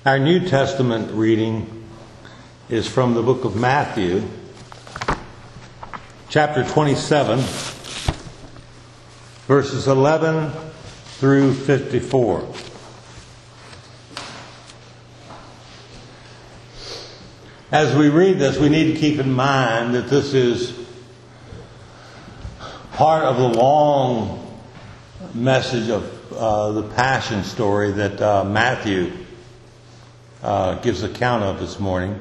Our New Testament reading is from the book of Matthew, chapter 27, verses 11 through 54. As we read this, we need to keep in mind that this is part of the long message of the Passion story that Matthew gives account of this morning.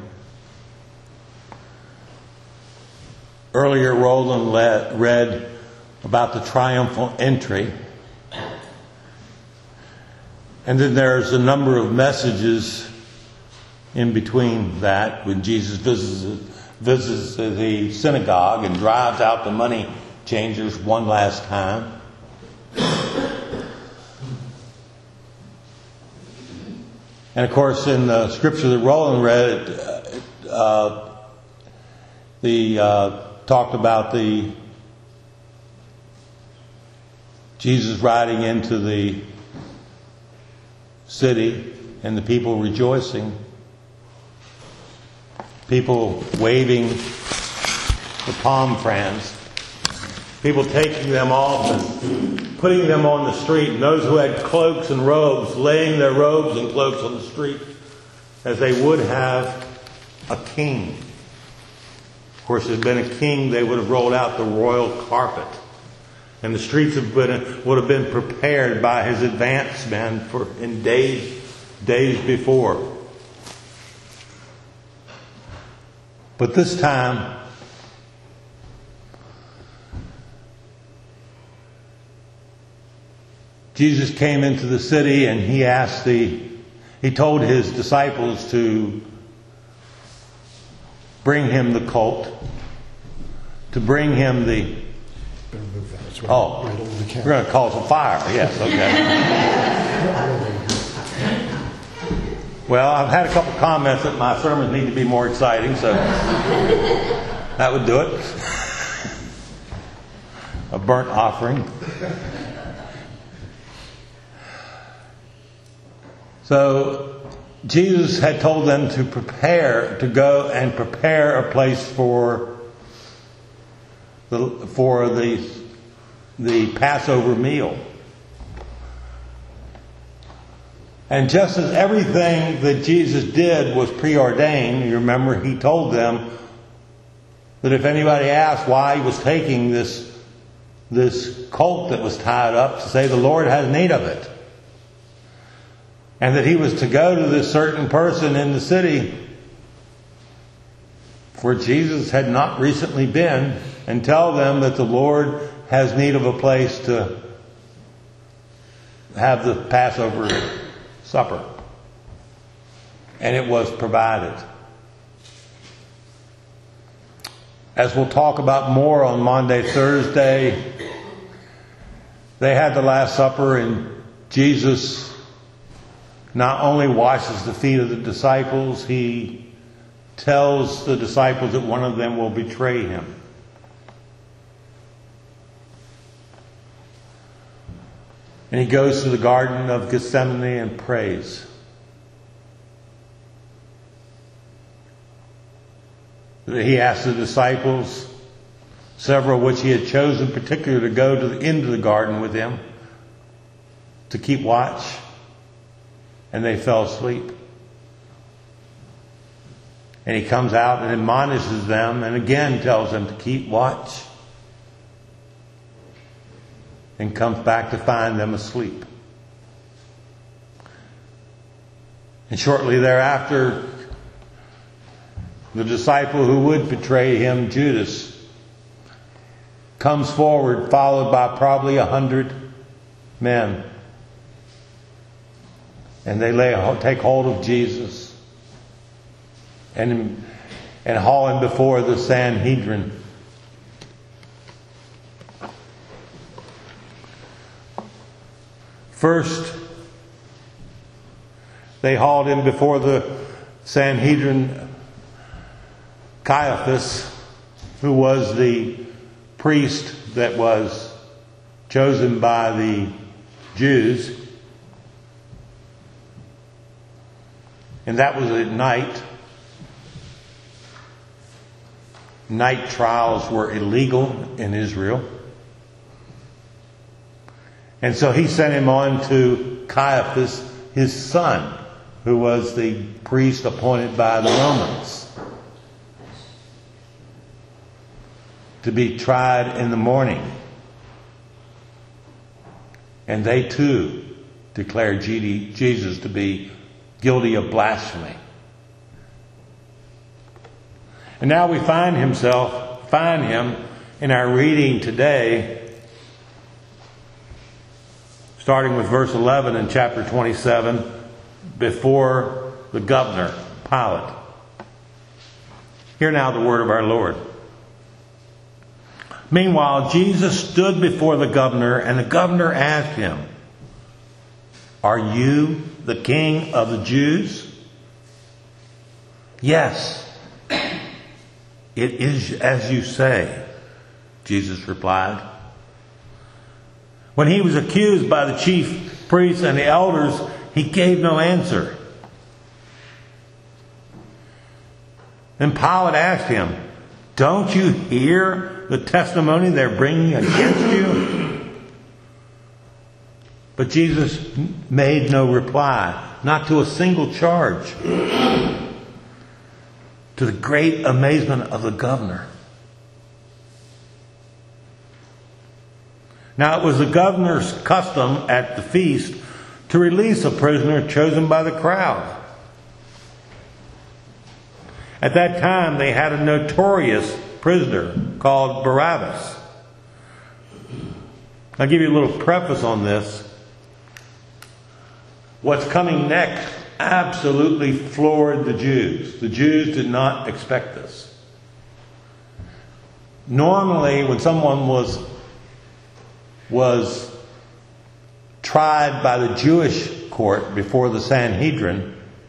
Earlier, Roland read about the triumphal entry. And then there's a number of messages in between that when Jesus visits the synagogue and drives out the money changers one last time. And of course, in the scripture that Roland read, talked about Jesus riding into the city and the people rejoicing, people waving the palm fronds, people taking them off and putting them on the street, and those who had cloaks and robes laying their robes and cloaks on the street as they would have a king. Of course, if it had been a king, they would have rolled out the royal carpet, and the streets would have been prepared by his advance men in days before. But this time, Jesus came into the city and he told his disciples to bring him the colt, to bring him the... Better move that. It's right Oh, over the camera. we're going to call some fire. Yes, okay. Well, I've had a couple comments that my sermons need to be more exciting, so that would do it. A burnt offering. So Jesus had told them to go and prepare a place for the Passover meal. And just as everything that Jesus did was preordained, you remember he told them that if anybody asked why he was taking this colt that was tied up, to say the Lord has need of it. And that he was to go to this certain person in the city where Jesus had not recently been and tell them that the Lord has need of a place to have the Passover supper. And it was provided. As we'll talk about more on Monday, Thursday, they had the Last Supper, and Jesus not only washes the feet of the disciples, he tells the disciples that one of them will betray him. And he goes to the Garden of Gethsemane and prays. He asks the disciples, several of which he had chosen particularly to go into the garden with him, to keep watch. And they fell asleep. And he comes out and admonishes them and again tells them to keep watch. And comes back to find them asleep. And shortly thereafter, the disciple who would betray him, Judas, comes forward, followed by probably 100 men. And they take hold of Jesus and haul him before the Sanhedrin. First, they hauled him before the Sanhedrin Caiaphas, who was the priest that was chosen by the Jews. And that was at night. Night trials were illegal in Israel. And so he sent him on to Caiaphas, his son, who was the priest appointed by the Romans, to be tried in the morning. And they too declared Jesus to be guilty of blasphemy. And now we find him in our reading today, starting with verse 11 in chapter 27, before the governor, Pilate. Hear now the word of our Lord. Meanwhile, Jesus stood before the governor, and the governor asked him, "Are you the king of the Jews?" "Yes, it is as you say," Jesus replied. When he was accused by the chief priests and the elders, he gave no answer. Then Pilate asked him, "Don't you hear the testimony they're bringing against you?" But Jesus made no reply, not to a single charge, to the great amazement of the governor. Now it was the governor's custom at the feast to release a prisoner chosen by the crowd. At that time they had a notorious prisoner called Barabbas. I'll give you a little preface on this. What's coming next absolutely floored the Jews. The Jews did not expect this. Normally, when someone was tried by the Jewish court before the Sanhedrin,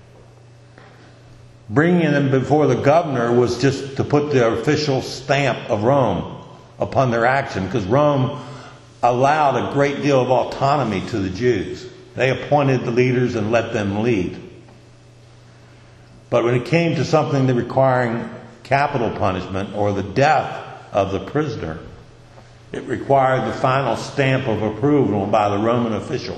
bringing them before the governor was just to put the official stamp of Rome upon their action, because Rome allowed a great deal of autonomy to the Jews. They appointed the leaders and let them lead. But when it came to something that requiring capital punishment or the death of the prisoner, it required the final stamp of approval by the Roman official.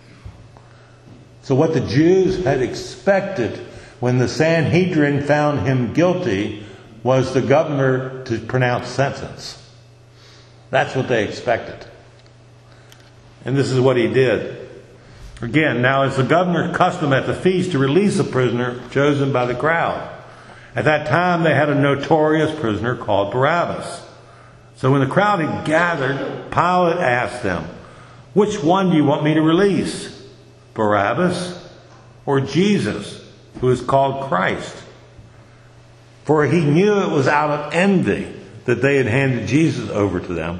So what the Jews had expected when the Sanhedrin found him guilty was the governor to pronounce sentence. That's what they expected. And this is what he did. Again, now it's the governor's custom at the feast to release a prisoner chosen by the crowd. At that time they had a notorious prisoner called Barabbas. So when the crowd had gathered, Pilate asked them, "Which one do you want me to release? Barabbas or Jesus, who is called Christ?" For he knew it was out of envy that they had handed Jesus over to them.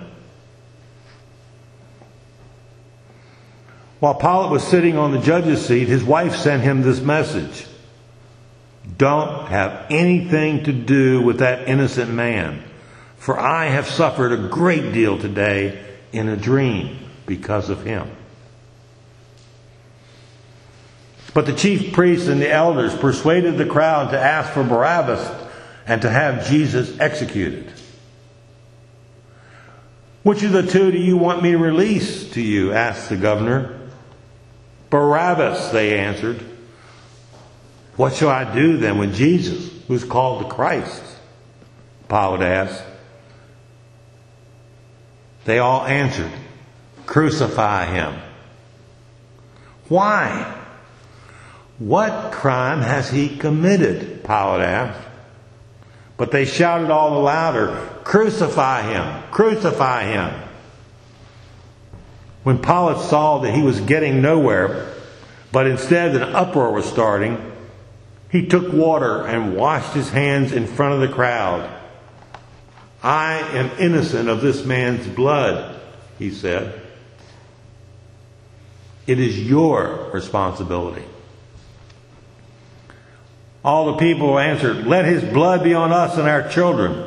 While Pilate was sitting on the judge's seat, his wife sent him this message: "Don't have anything to do with that innocent man, for I have suffered a great deal today in a dream because of him." But the chief priests and the elders persuaded the crowd to ask for Barabbas and to have Jesus executed. "Which of the two do you want me to release to you?" asked the governor. "Barabbas," they answered. "What shall I do then with Jesus, who is called the Christ?" Pilate asked. They all answered, "Crucify him." "Why? What crime has he committed?" Pilate asked. But they shouted all the louder, "Crucify him! Crucify him!" When Pilate saw that he was getting nowhere, but instead an uproar was starting, he took water and washed his hands in front of the crowd. "I am innocent of this man's blood," he said. "It is your responsibility." All the people answered, "Let his blood be on us and our children."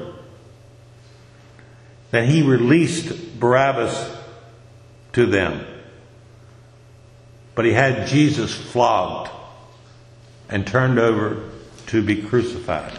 Then he released Barabbas to them. But he had Jesus flogged. and turned over to be crucified.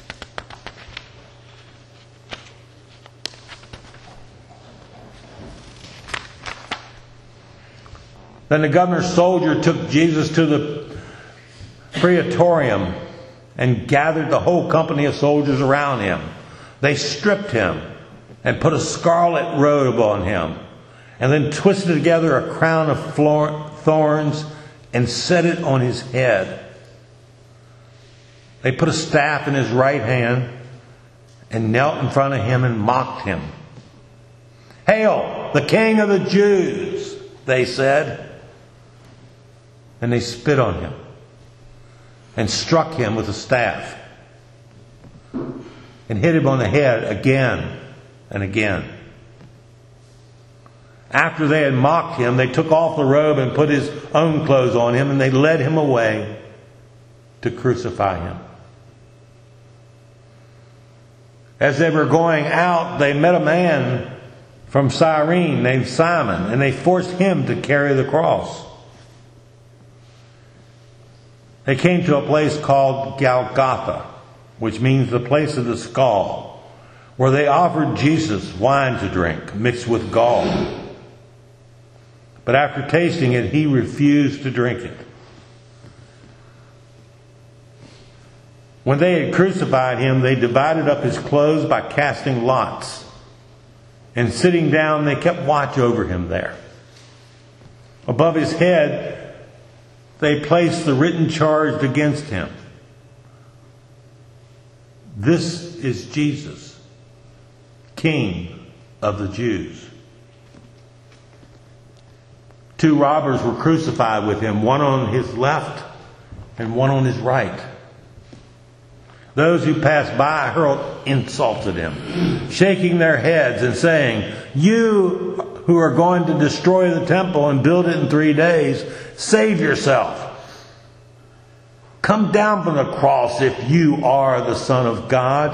Then the governor's soldier took Jesus to the praetorium and gathered the whole company of soldiers around him. They stripped him and put a scarlet robe on him, and then twisted together a crown of thorns and set it on his head. They put a staff in his right hand and knelt in front of him and mocked him. "Hail, the King of the Jews," they said. And they spit on him and struck him with a staff and hit him on the head again and again. After they had mocked him, they took off the robe and put his own clothes on him, and they led him away to crucify him. As they were going out, they met a man from Cyrene named Simon, and they forced him to carry the cross. They came to a place called Golgotha, which means the place of the skull, where they offered Jesus wine to drink mixed with gall. But after tasting it, he refused to drink it. When they had crucified him, they divided up his clothes by casting lots. And sitting down, they kept watch over him there. Above his head, they placed the written charge against him. "This is Jesus, King of the Jews." 2 robbers were crucified with him, one on his left and one on his right. Those who passed by hurled insults at him, shaking their heads and saying, "You who are going to destroy the temple and build it in 3 days, save yourself. Come down from the cross if you are the Son of God."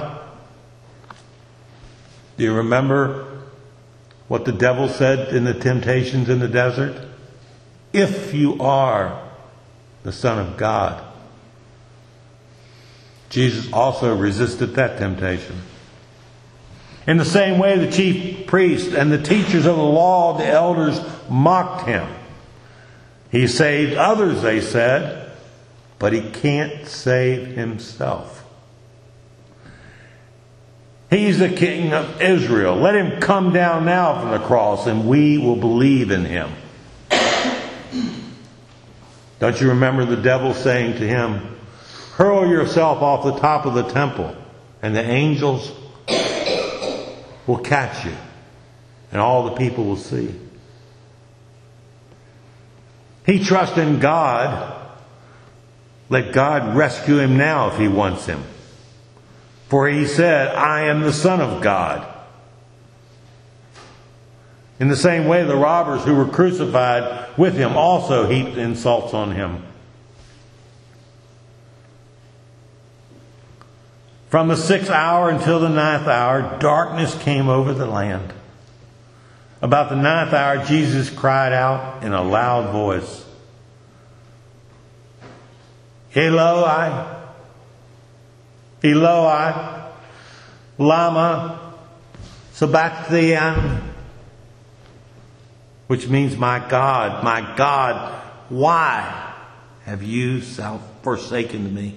Do you remember what the devil said in the temptations in the desert? "If you are the Son of God." Jesus also resisted that temptation. In the same way, the chief priests and the teachers of the law, the elders, mocked him. "He saved others," they said, "but he can't save himself. He's the King of Israel. Let him come down now from the cross and we will believe in him." Don't you remember the devil saying to him, "Hurl yourself off the top of the temple and the angels will catch you and all the people will see"? He trusts in God. Let God rescue him now if he wants him. For he said, "I am the Son of God." In the same way, the robbers who were crucified with him also heaped insults on him. From the 6th hour until the 9th hour, darkness came over the land. About the 9th hour, Jesus cried out in a loud voice, "Eloi, Eloi, lama sabachthani," which means, my God, why have you forsaken me?"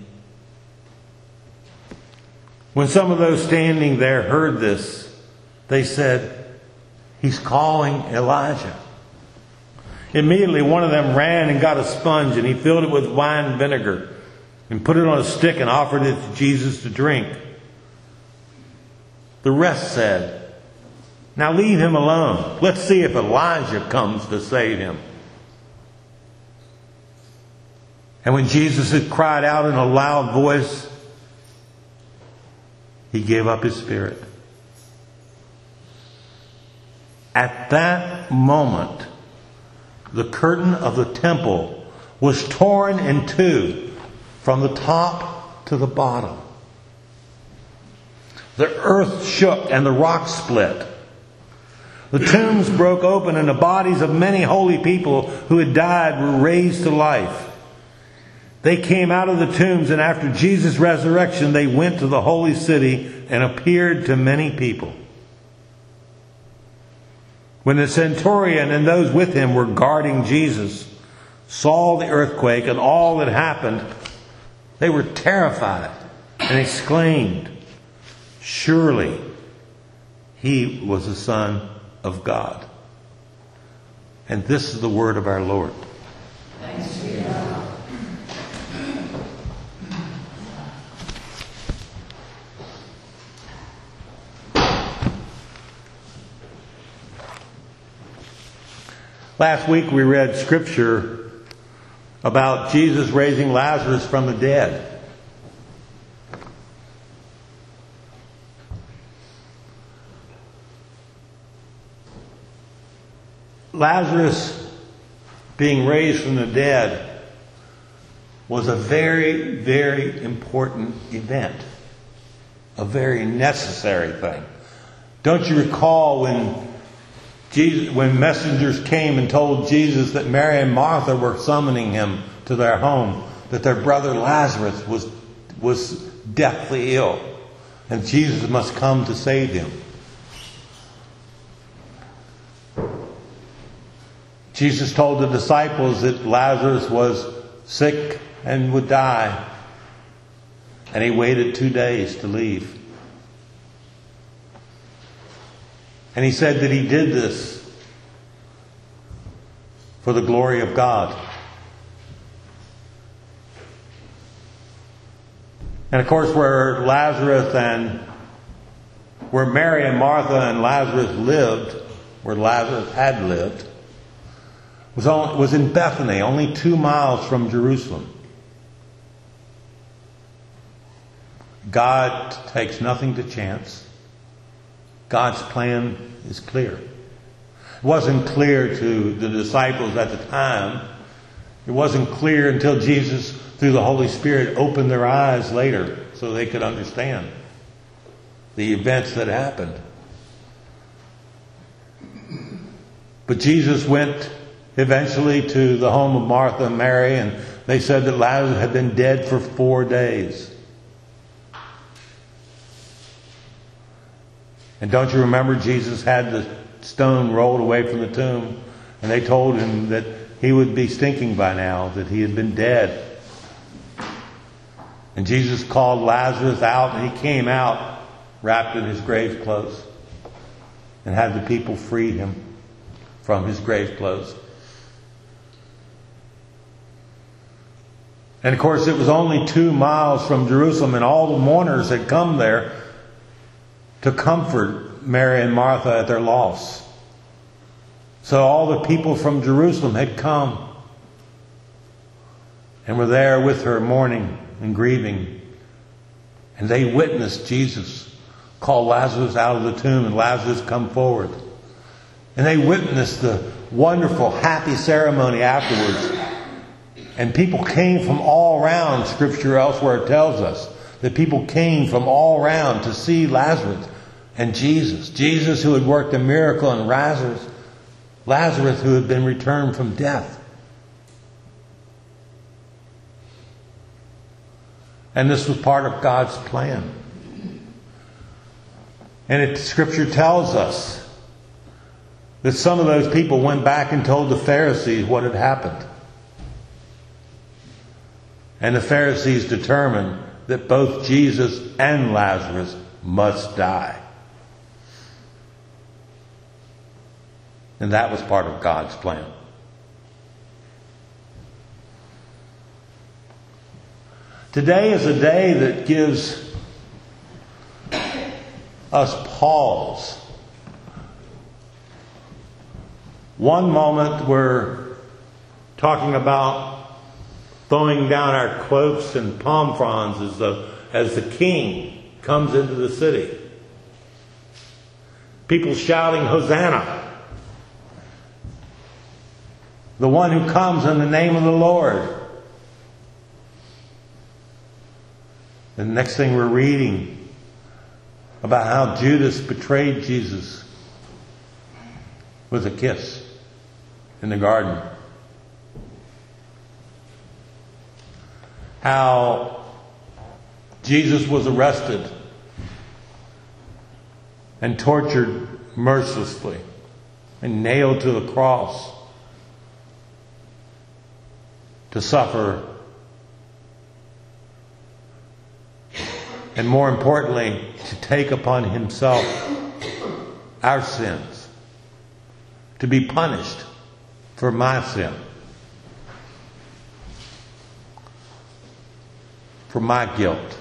When some of those standing there heard this, they said, "He's calling Elijah." Immediately one of them ran and got a sponge, and he filled it with wine and vinegar and put it on a stick and offered it to Jesus to drink. The rest said, "Now leave him alone. Let's see if Elijah comes to save him." And when Jesus had cried out in a loud voice, he gave up his spirit. At that moment, the curtain of the temple was torn in two from the top to the bottom. The earth shook and the rocks split. The tombs broke open and the bodies of many holy people who had died were raised to life. They came out of the tombs, and after Jesus' resurrection, they went to the holy city and appeared to many people. When the centurion and those with him were guarding Jesus, saw the earthquake and all that happened, they were terrified and exclaimed, "Surely he was the Son of God." And this is the word of our Lord. Thanks be to God. Last week we read scripture about Jesus raising Lazarus from the dead. Lazarus being raised from the dead was a very, very important event. A very necessary thing. Don't you recall when messengers came and told Jesus that Mary and Martha were summoning him to their home, that their brother Lazarus was deathly ill, and Jesus must come to save him. Jesus told the disciples that Lazarus was sick and would die, and he waited 2 days to leave. And he said that he did this for the glory of God. And of course, where Mary and Martha and Lazarus lived, where Lazarus had lived, was in Bethany, only 2 miles from Jerusalem. God takes nothing to chance. God's plan is clear. It wasn't clear to the disciples at the time. It wasn't clear until Jesus, through the Holy Spirit, opened their eyes later so they could understand the events that happened. But Jesus went eventually to the home of Martha and Mary, and they said that Lazarus had been dead for 4 days. And don't you remember Jesus had the stone rolled away from the tomb, and they told him that he would be stinking by now, that he had been dead. And Jesus called Lazarus out, and he came out wrapped in his grave clothes and had the people free him from his grave clothes. And of course, it was only 2 miles from Jerusalem, and all the mourners had come there to comfort Mary and Martha at their loss. So all the people from Jerusalem had come and were there with her mourning and grieving. And they witnessed Jesus call Lazarus out of the tomb and Lazarus come forward. And they witnessed the wonderful, happy ceremony afterwards. And people came from all around. Scripture elsewhere tells us that people came from all around to see Lazarus and Jesus. Jesus who had worked a miracle in Lazarus who had been returned from death. And this was part of God's plan. And Scripture tells us that some of those people went back and told the Pharisees what had happened. And the Pharisees determined that both Jesus and Lazarus must die. And that was part of God's plan. Today is a day that gives us pause. One moment we're talking about throwing down our cloaks and palm fronds as the king comes into the city. People shouting, "Hosanna! The one who comes in the name of the Lord." The next thing we're reading about how Judas betrayed Jesus with a kiss in the garden. how Jesus was arrested and tortured mercilessly and nailed to the cross to suffer, and more importantly, to take upon himself our sins, to be punished for my sin, for my guilt,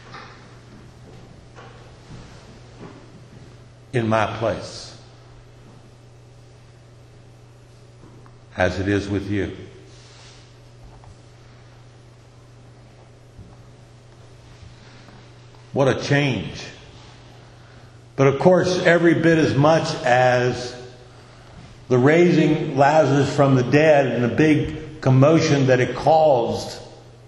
in my place, as it is with you. What a change. But of course, every bit as much as the raising Lazarus from the dead and the big commotion that it caused,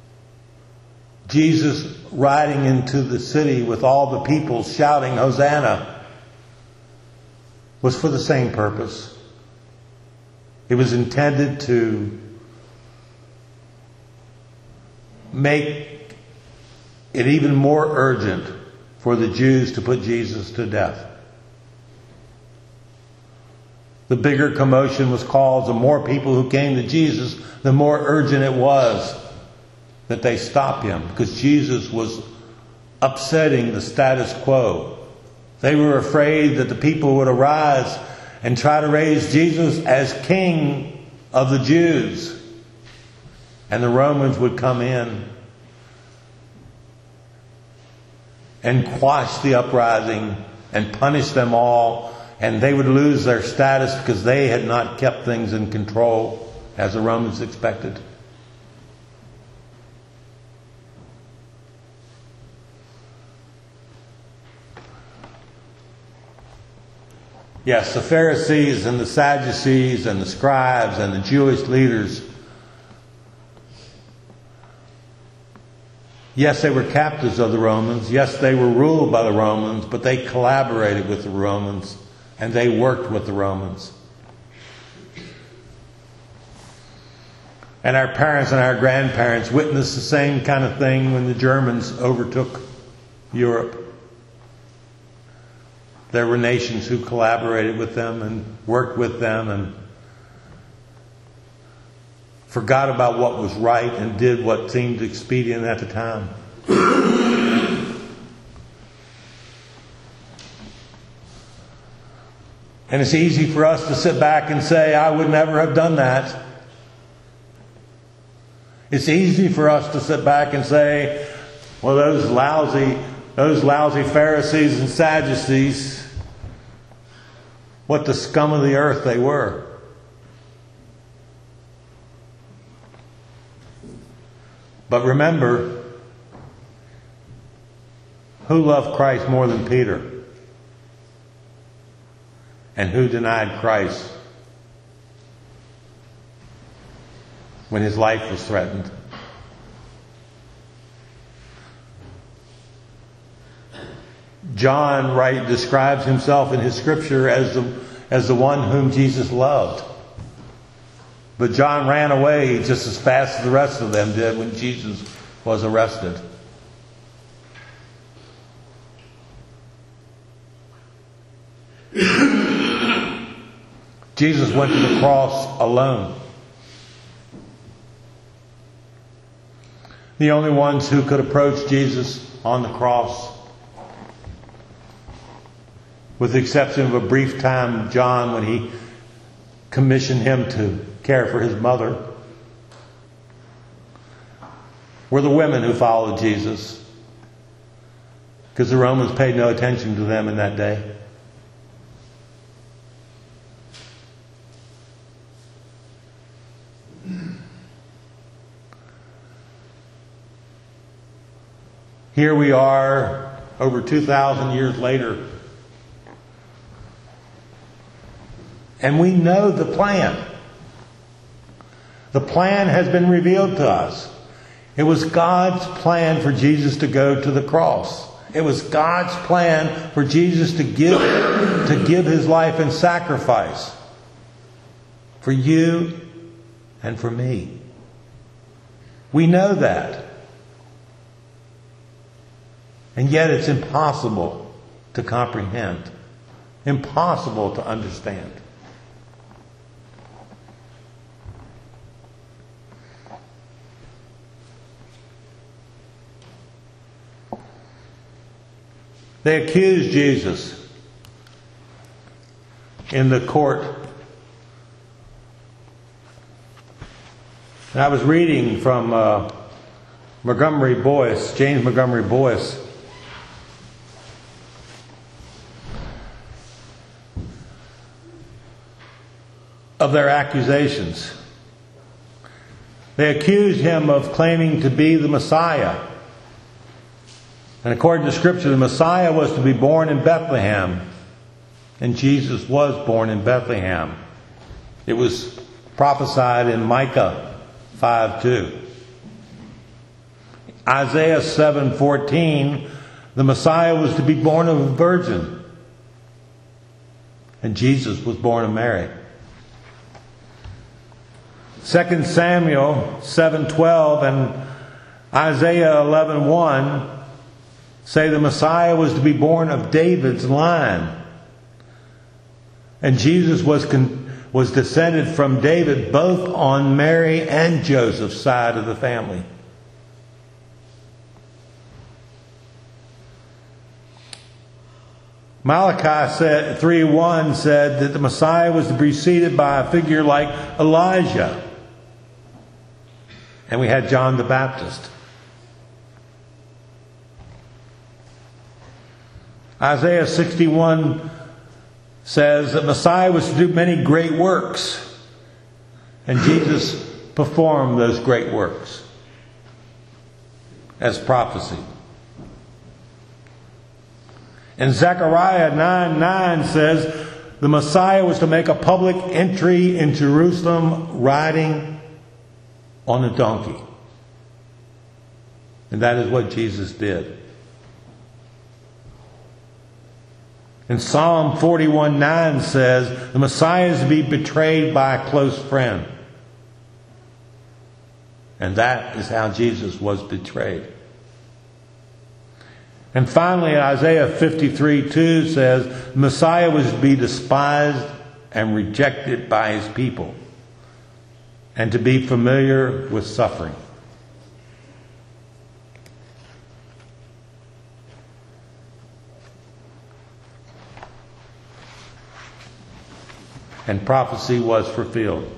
Jesus riding into the city with all the people shouting, Hosanna, was for the same purpose. It was intended to make it even more urgent for the Jews to put Jesus to death. The bigger commotion was caused, the more people who came to Jesus, the more urgent it was that they stop him, because Jesus was upsetting the status quo. They were afraid that the people would arise and try to raise Jesus as king of the Jews, and the Romans would come in and quash the uprising and punish them all, and they would lose their status because they had not kept things in control as the Romans expected. Yes, the Pharisees and the Sadducees and the scribes and the Jewish leaders, yes, they were captives of the Romans. Yes, they were ruled by the Romans, but they collaborated with the Romans and they worked with the Romans. And our parents and our grandparents witnessed the same kind of thing when the Germans overtook Europe. There were nations who collaborated with them and worked with them and forgot about what was right and did what seemed expedient at the time. And it's easy for us to sit back and say, I would never have done that. It's easy for us to sit back and say, well, those lousy Pharisees and Sadducees, what the scum of the earth they were. But remember, who loved Christ more than Peter? And who denied Christ when his life was threatened? John describes himself in his scripture as the one whom Jesus loved. But John ran away just as fast as the rest of them did when Jesus was arrested. Jesus went to the cross alone. The only ones who could approach Jesus on the cross, with the exception of a brief time, John, when he commissioned him to care for his mother, were the women who followed Jesus, because the Romans paid no attention to them in that day. Here we are, over 2,000 years later. And we know the plan. The plan has been revealed to us. It was God's plan for Jesus to go to the cross. It was God's plan for Jesus to give his life in sacrifice for you and for me. We know that. And yet it's impossible to comprehend. Impossible to understand. They accused Jesus in the court. And I was reading from Montgomery Boyce, James Montgomery Boyce. Of their accusations. They accused him of claiming to be the Messiah. And according to Scripture, the Messiah was to be born in Bethlehem. And Jesus was born in Bethlehem. It was prophesied in Micah 5:2. Isaiah 7:14, the Messiah was to be born of a virgin. And Jesus was born of Mary. 2 Samuel 7:12 and Isaiah 11:1 say the Messiah was to be born of David's line. And Jesus was descended from David both on Mary and Joseph's side of the family. Malachi 3:1 said that the Messiah was to be preceded by a figure like Elijah. And we had John the Baptist. Isaiah 61 says that Messiah was to do many great works. And Jesus performed those great works as prophecy. And Zechariah 9:9 says the Messiah was to make a public entry in Jerusalem riding on a donkey. And that is what Jesus did. And Psalm 41:9 says the Messiah is to be betrayed by a close friend. And that is how Jesus was betrayed. And finally, Isaiah 53:2 says the Messiah was to be despised and rejected by his people, and to be familiar with suffering. And prophecy was fulfilled.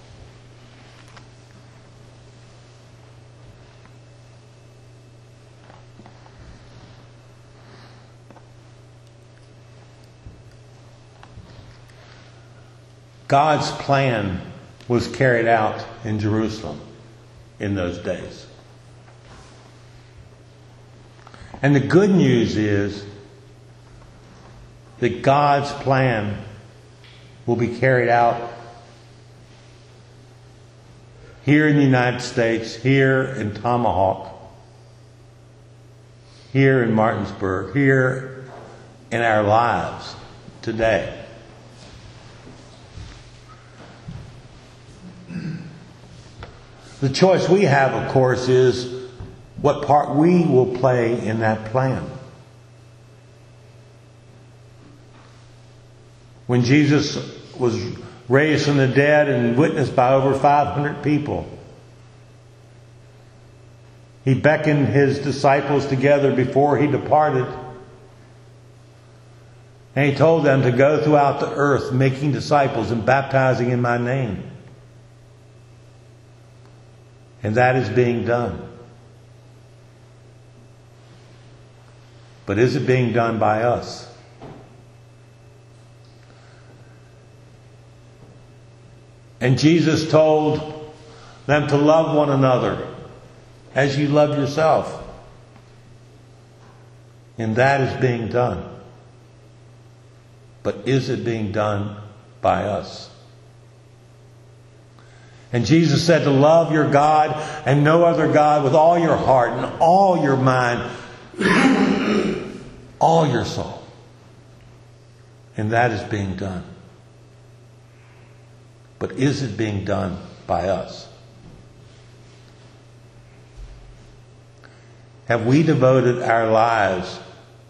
God's plan was carried out in Jerusalem in those days. And the good news is that God's plan will be carried out here in the United States, here in Tomahawk, here in Martinsburg, here in our lives today. The choice we have, of course, is what part we will play in that plan. When Jesus was raised from the dead and witnessed by over 500 people, he beckoned his disciples together before he departed. And he told them to go throughout the earth making disciples and baptizing in my name. And that is being done. But is it being done by us? And Jesus told them to love one another as you love yourself. And that is being done. But is it being done by us? And Jesus said to love your God and no other God with all your heart and all your mind, all your soul. And that is being done. But is it being done by us? have we devoted our lives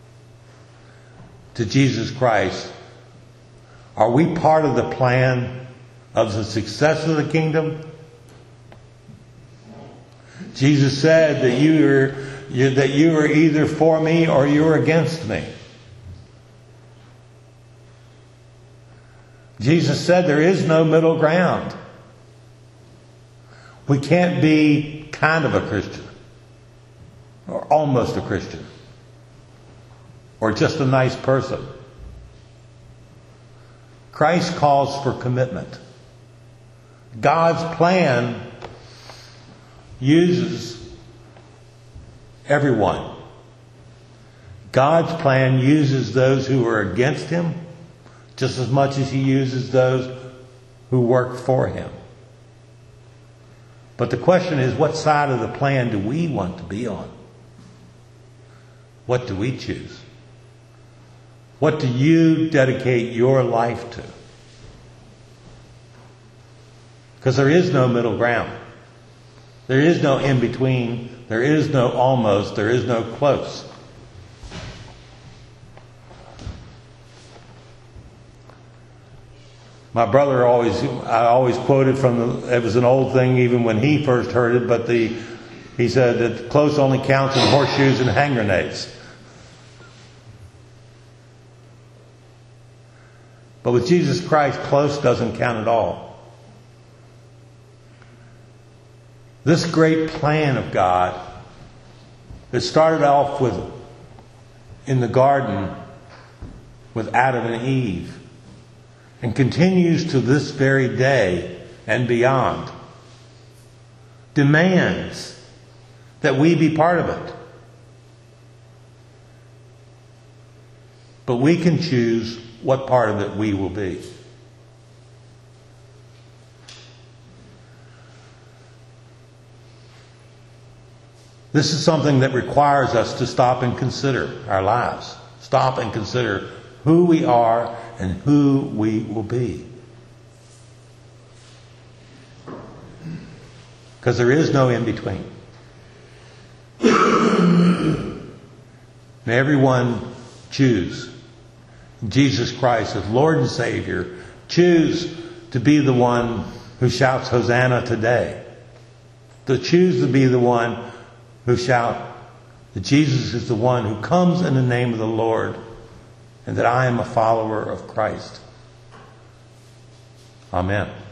to Jesus Christ? Are we part of the plan of the success of the kingdom? Jesus said that you are either for me or you're against me. Jesus said there is no middle ground. We can't be kind of a Christian, or almost a Christian, or just a nice person. Christ calls for commitment. God's plan uses everyone. God's plan uses those who are against Him just as much as He uses those who work for Him. But the question is, what side of the plan do we want to be on? What do we choose? What do you dedicate your life to? Because there is no middle ground. There is no in between. There is no almost. There is no close. My brother I always quoted from it was an old thing even when he first heard it, but he said that close only counts in horseshoes and hand grenades. But with Jesus Christ, close doesn't count at all. This great plan of God that started off in the garden with Adam and Eve and continues to this very day and beyond demands that we be part of it. But we can choose what part of it we will be. This is something that requires us to stop and consider our lives. Stop and consider who we are and who we will be. Because there is no in between. May everyone choose Jesus Christ as Lord and Savior. Choose to be the one who shouts Hosanna today. To choose to be the one who shout that Jesus is the one who comes in the name of the Lord and that I am a follower of Christ. Amen.